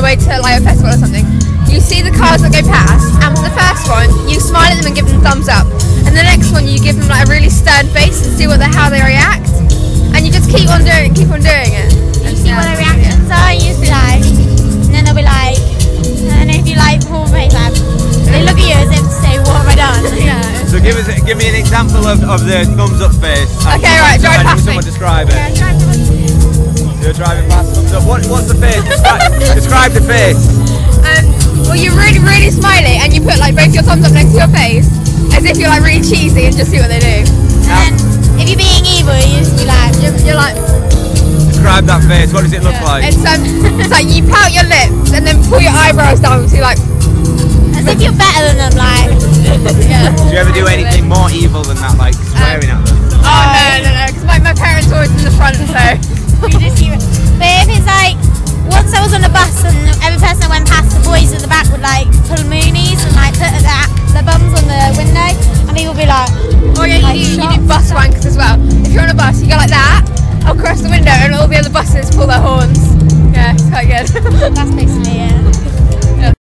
way to like a festival or something, you see the cars that go past, and for the first one, you smile at them and give them thumbs up, and the next one you give them like a really stern face and see how they react, and you just keep on doing it. You see what their reactions are, and you just be like, and then they'll be like, and if you like pull face like, they look at you as if to say, what have I done? Yeah. So give me an example of the thumbs up face. Okay, right, drive past me. Someone describe it. Yeah, try to- You're driving past thumbs up. What's the face? Describe the face. Well, you're really, really smiley, and you put like both your thumbs up next to your face, as if you're like really cheesy, and just see what they do. And then if you're being evil, you just be like, You're like, Describe that face. What does it look like? it's like you pout your lips and then pull your eyebrows down, so you're like, as if you're better than them, like. yeah. Do you ever do anything more evil than that, like swearing at them? Oh no, because my parents are always in the front, so. You just hear it. But if it's like, once I was on a bus and every person that went past, the boys at the back would like pull moonies and like put their bums on the window, and people would be like, Oh yeah, like you do bus shots. wankers as well. If you're on a bus, you go like that across the window, and it'll be